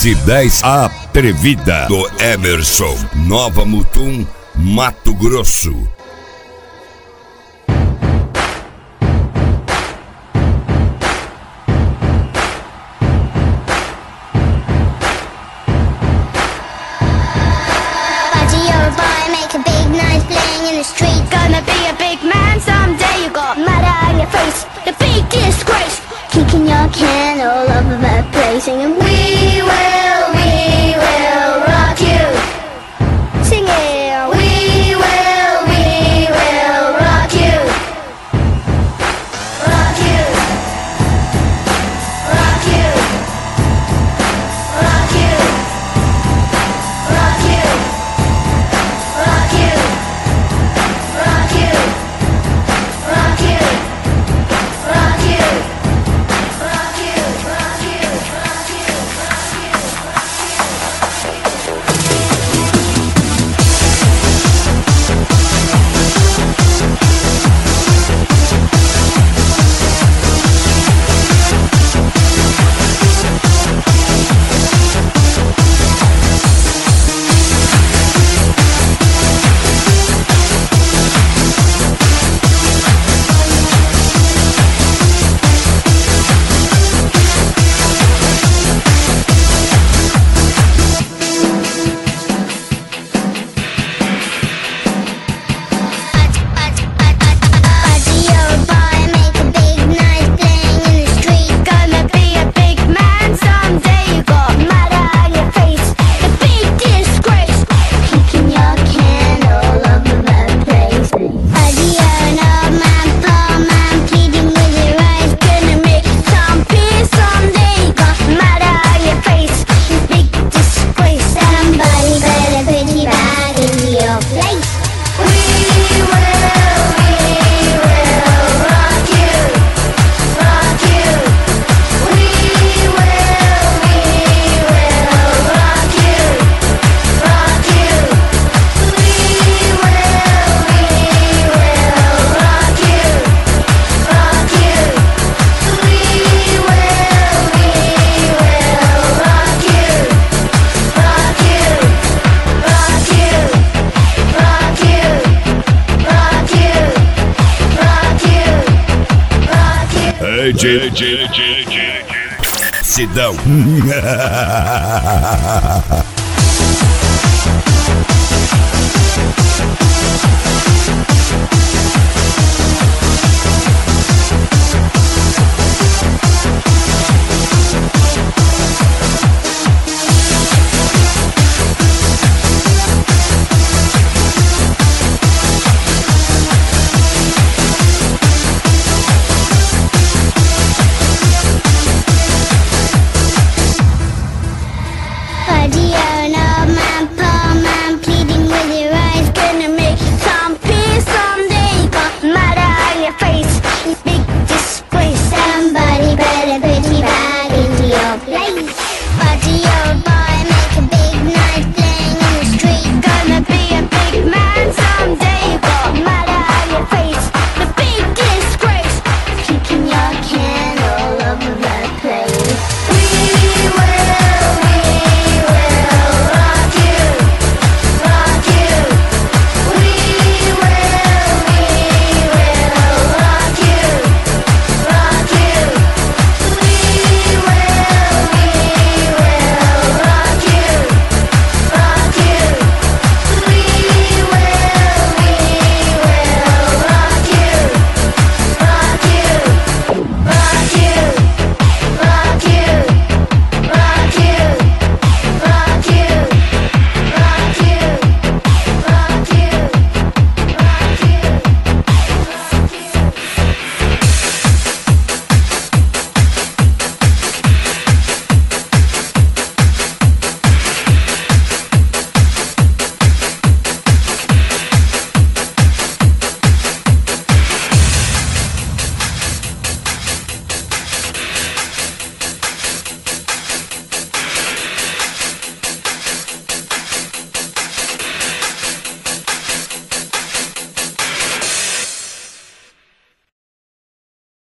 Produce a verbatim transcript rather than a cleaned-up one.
e dez Atrevida, do Emerson, Nova Mutum, Mato Grosso. Street, gonna be a big man someday. You got mud on your face, the big disgrace, kicking your can all over the place, singing we will, we will rock you, singing we will, we will rock you, rock you, rock you, rock you, rock you, rock you. Rock you, rock you, rock you, rock you, rock you, rock you, D J Sidão.